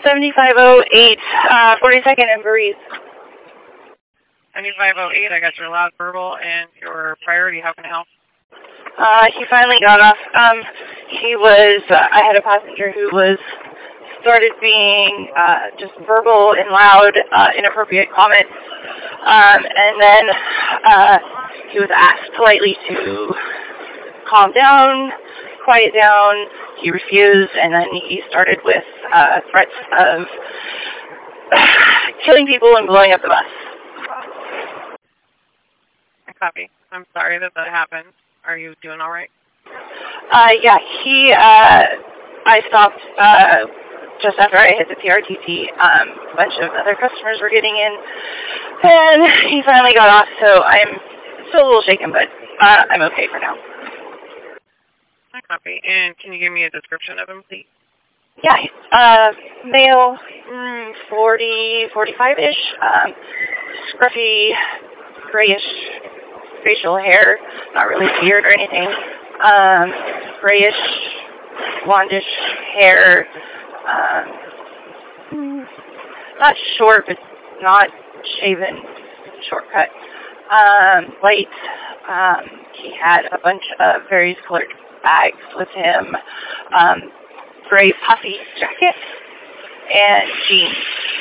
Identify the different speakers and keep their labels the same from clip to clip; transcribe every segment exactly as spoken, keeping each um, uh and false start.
Speaker 1: seventy-five oh eight, uh, forty-second and Breeze.
Speaker 2: seventy-five oh eight, I got your loud verbal and your priority. How can I help?
Speaker 1: Uh, he finally got off. Um, he was, uh, I had a passenger who was, started being, uh, just verbal and loud, uh, inappropriate comments. Um, and then, uh, he was asked politely to calm down, quiet down. He refused, and then he started with, uh, threats of killing people and blowing up the bus.
Speaker 2: I copy. I'm sorry that that happened. Are you doing all right?
Speaker 1: Uh, yeah, he, uh, I stopped, uh, just after I hit the P R T C. Um, a bunch of other customers were getting in, and he finally got off, so I'm still a little shaken, but, uh, I'm okay for now.
Speaker 2: I copy. And can you give me a description of him, please?
Speaker 1: Yeah, uh, male, mm, forty, forty-five-ish, um, scruffy, grayish facial hair, not really beard or anything, um, grayish, blondish hair, um, not short, but not shaven, shortcut, um, light. Um, he had a bunch of various colored bags with him, um, gray puffy jacket, and jeans.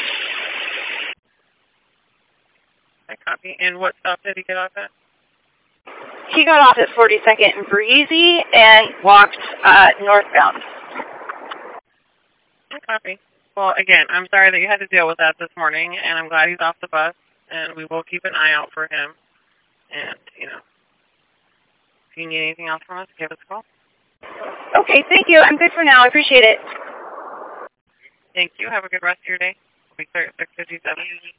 Speaker 2: I copy. And what stop did he get off at?
Speaker 1: He got off at forty-second and Breezy and walked uh, northbound.
Speaker 2: I copy. Well, again, I'm sorry that you had to deal with that this morning, and I'm glad he's off the bus, and we will keep an eye out for him. And, you know, if you need anything else from us, give us a call.
Speaker 1: Okay, thank you. I'm good for now. I appreciate it.
Speaker 2: Thank you. Have a good rest of your day. We'll be clear at six fifty-seven.